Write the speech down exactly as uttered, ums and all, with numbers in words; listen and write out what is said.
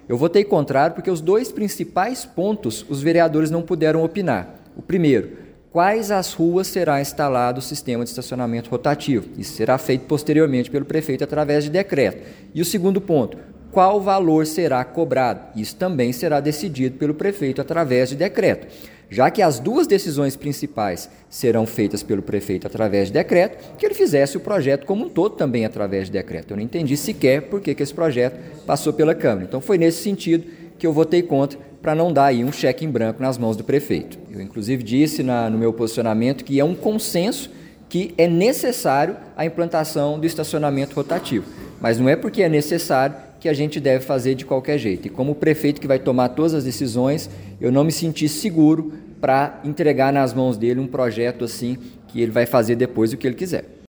Eu votei contrário porque os dois principais pontos os vereadores não puderam opinar. O primeiro, quais as ruas será instalado o sistema de estacionamento rotativo? Isso será feito posteriormente pelo prefeito através de decreto. E o segundo ponto, qual valor será cobrado? Isso também será decidido pelo prefeito através de decreto. Já que as duas decisões principais serão feitas pelo prefeito através de decreto, que ele fizesse o projeto como um todo também através de decreto. Eu não entendi sequer por que que esse projeto passou pela Câmara. Então foi nesse sentido que eu votei contra, para não dar aí um cheque em branco nas mãos do prefeito. Eu inclusive disse na, no meu posicionamento que é um consenso que é necessário a implantação do estacionamento rotativo. Mas não é porque é necessário que a gente deve fazer de qualquer jeito. E como o prefeito que vai tomar todas as decisões, eu não me senti seguro para entregar nas mãos dele um projeto assim que ele vai fazer depois o que ele quiser.